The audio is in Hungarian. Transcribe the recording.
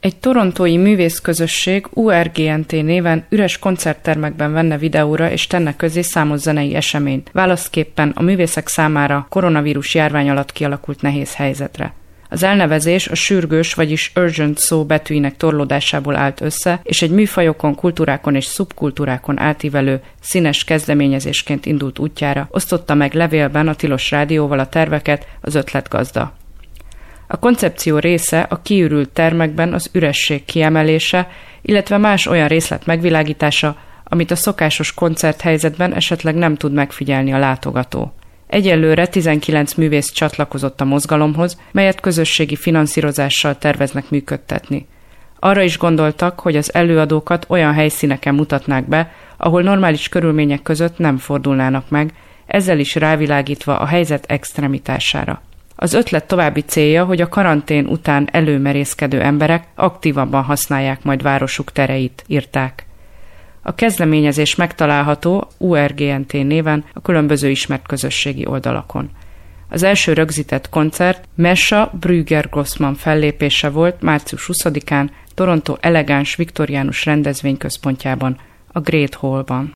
Egy torontói művészközösség URGNT néven üres koncerttermekben venne videóra és tenne közé számos zenei eseményt, válaszképpen a művészek számára koronavírus járvány alatt kialakult nehéz helyzetre. Az elnevezés a sürgős, vagyis urgent szó betűinek torlódásából állt össze, és egy műfajokon, kultúrákon és szubkultúrákon átívelő színes kezdeményezésként indult útjára, osztotta meg levélben a Tilos Rádióval a terveket az ötletgazda. A koncepció része a kiürült termekben az üresség kiemelése, illetve más olyan részlet megvilágítása, amit a szokásos koncerthelyzetben esetleg nem tud megfigyelni a látogató. Egyelőre 19 művész csatlakozott a mozgalomhoz, melyet közösségi finanszírozással terveznek működtetni. Arra is gondoltak, hogy az előadókat olyan helyszíneken mutatnák be, ahol normális körülmények között nem fordulnának meg, ezzel is rávilágítva a helyzet extremitására. Az ötlet további célja, hogy a karantén után előmerészkedő emberek aktívabban használják majd városuk tereit, írták. A kezdeményezés megtalálható URGNT néven a különböző ismert közösségi oldalakon. Az első rögzített koncert Mesha Brügger-Grossman fellépése volt március 20-án Toronto elegáns viktoriánus rendezvényközpontjában, a Great Hallban.